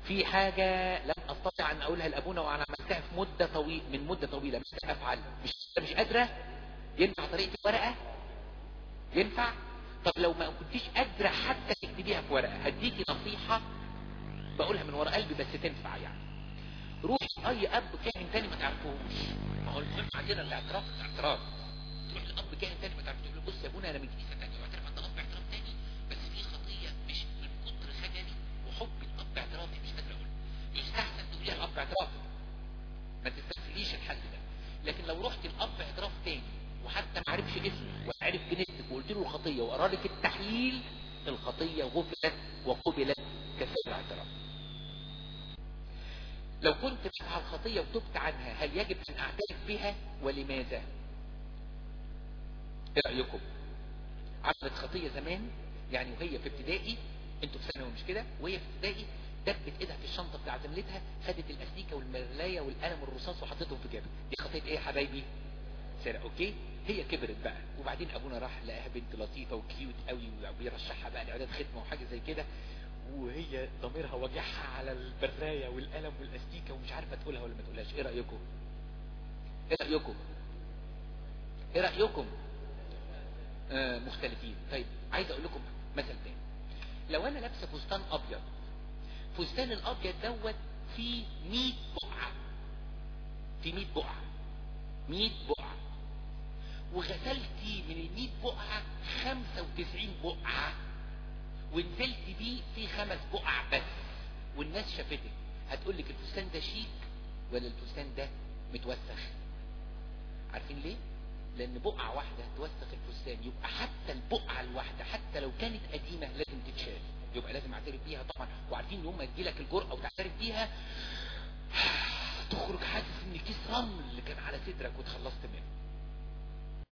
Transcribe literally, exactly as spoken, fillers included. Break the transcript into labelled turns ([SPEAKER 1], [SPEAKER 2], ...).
[SPEAKER 1] في حاجة لم استطع ان اقولها لابونا وانا عملتها في مدة طويلة، من مدة طويلة مش افعل، مش مش قادرة. ينفع طريقة الورقة؟ ينفع؟ طب لو ما كنتيش قادرة حتى تكتبيها في ورقة، هديكي نصيحة بقولها من ورا قلبي بس تنفع يعني. روح اي اب كاهن تاني ما تعرفوش، ما هو المهم عندنا الاعتراف الاعتراف. تروح لاب كاهن تاني ما تعرفوش، تقول له بص يا ابونا انا من كنيسه تانيه واعترف عند الاب اعتراف تاني، بس في خطيه مش من كتر خجلي وحبي الاب اعترافي مش قادر اقولها. يستحسن تقوليها الاب اعترافي، ما تستسهليش الحل ده. لكن لو رحت الاب اعتراف تاني وحتى ما عرفش اسمه ولا عرف كنيستك وقلت له الخطيه وقرا لك التحليل، الخطيه غفرت وقبلت كسر اعتراف. لو كنت بفعل خطية وتبت عنها، هل يجب ان اعترف بها ولماذا؟ ايه رأيكم؟ عملت خطية زمان يعني وهي في ابتدائي، انتوا في ثانوي مش كده، وهي في ابتدائي دبت ايدها في الشنطة بتاع زميلتها، خدت الاستيكة والمراية والقلم والرصاص وحطيتهم في جيبها، دي خطية ايه يا حبايبي؟ سرقة. اوكي، هي كبرت بقى، وبعدين ابونا راح لقاها بنت لطيفة وكيوت قوي وبيرشحها بقى لاعداد ختمة وحاجة زي كده، وهي ضميرها وجعها على البراية والقلم والاستيكة ومش عارفة تقولها ولا ما تقولهاش. ايه رأيكم؟ ايه رأيكم؟ ايه رأيكم؟ آه مختلفين. طيب عايز اقول لكم مثل تاني. لو انا لابسه فستان ابيض، فستان الابيض دوت فيه مية بقعة، في مية بقعة، مية بقعة، وغسلتي من المية بقعة خمسة وتسعين بقعة، ونزلت بيه في خمس بقع بس، والناس شافتك، هتقولك الفستان ده شيك ولا الفستان ده متوسخ؟ عارفين ليه؟ لان بقعة واحدة توسخ الفستان، يبقى حتى البقعة الواحدة حتى لو كانت قديمة لازم تتشال، يبقى لازم اعترف بيها طبعا. وعارفين يوم ما تجيلك الجرأة وتعترف بيها تخرج حاسس ان كيس رمل اللي كان على صدرك وتخلصت منه.